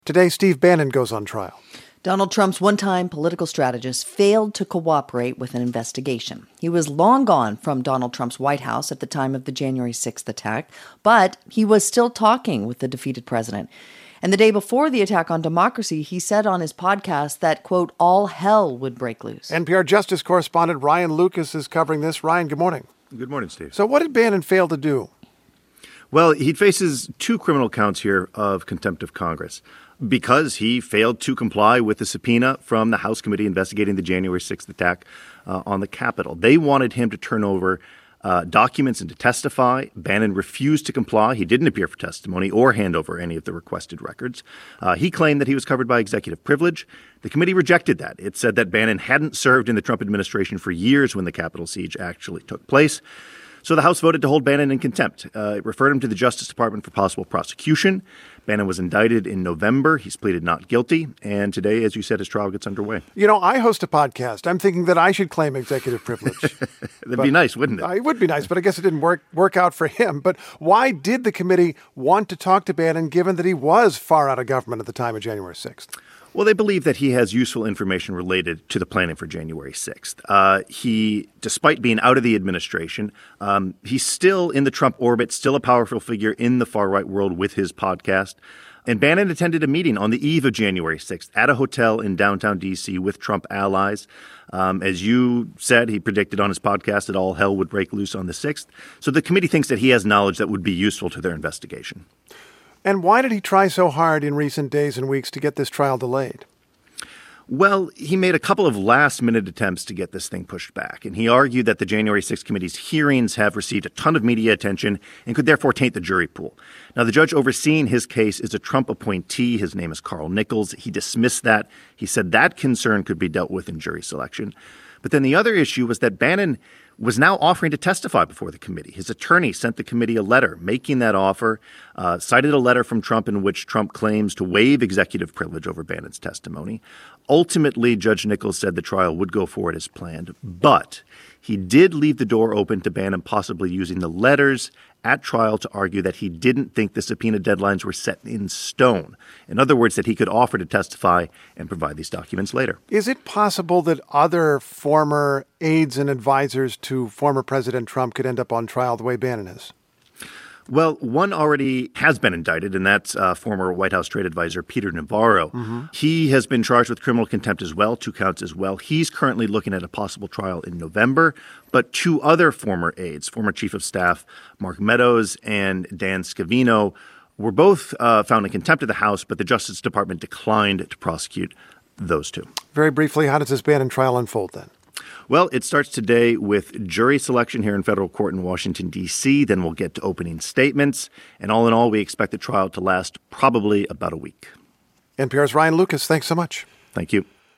Today, Steve Bannon goes on trial. Donald Trump's one-time political strategist failed to cooperate with an investigation. He was long gone from Donald Trump's White House at the time of the January 6th attack, but he was still talking with the defeated president. And the day before the attack on democracy, he said on his podcast that, quote, all hell would break loose. NPR Justice correspondent Ryan Lucas is covering this. Ryan, good morning. Good morning, Steve. So what did Bannon fail to do? Well, he faces 2 criminal counts here of contempt of Congress because he failed to comply with the subpoena from the House committee investigating the January 6th attack on the Capitol. They wanted him to turn over documents and to testify. Bannon refused to comply. He didn't appear for testimony or hand over any of the requested records. He claimed that he was covered by executive privilege. The committee rejected that. It said that Bannon hadn't served in the Trump administration for years when the Capitol siege actually took place. So the House voted to hold Bannon in contempt. It referred him to the Justice Department for possible prosecution. Bannon was indicted in November. He's pleaded not guilty. And today, as you said, his trial gets underway. You know, I host a podcast. I'm thinking that I should claim executive privilege. That'd be nice, wouldn't it? It would be nice, but I guess it didn't work out for him. But why did the committee want to talk to Bannon, given that he was far out of government at the time of January 6th? Well, they believe that he has useful information related to the planning for January 6th. He, despite being out of the administration, he's still in the Trump orbit, still a powerful figure in the far-right world with his podcast. And Bannon attended a meeting on the eve of January 6th at a hotel in downtown D.C. with Trump allies. As you said, he predicted on his podcast that all hell would break loose on the 6th. So the committee thinks that he has knowledge that would be useful to their investigation. And why did he try so hard in recent days and weeks to get this trial delayed? Well, he made a couple of last-minute attempts to get this thing pushed back, and he argued that the January 6th committee's hearings have received a ton of media attention and could therefore taint the jury pool. Now, the judge overseeing his case is a Trump appointee. His name is Carl Nichols. He dismissed that. He said that concern could be dealt with in jury selection. But then the other issue was that Bannon was now offering to testify before the committee. His attorney sent the committee a letter making that offer, cited a letter from Trump in which Trump claims to waive executive privilege over Bannon's testimony. Ultimately, Judge Nichols said the trial would go forward as planned, but he did leave the door open to Bannon possibly using the letters at trial to argue that he didn't think the subpoena deadlines were set in stone. In other words, that he could offer to testify and provide these documents later. Is it possible that other former aides and advisors to former President Trump could end up on trial the way Bannon is? Well, one already has been indicted, and that's former White House trade advisor Peter Navarro. Mm-hmm. He has been charged with criminal contempt as well, 2 counts as well. He's currently looking at a possible trial in November. But 2 other former aides, former Chief of Staff Mark Meadows and Dan Scavino, were both found in contempt of the House, but the Justice Department declined to prosecute those 2. Very briefly, how does this Bannon trial unfold then? Well, it starts today with jury selection here in federal court in Washington, D.C. Then we'll get to opening statements. And all in all, we expect the trial to last probably about a week. NPR's Ryan Lucas, thanks so much. Thank you.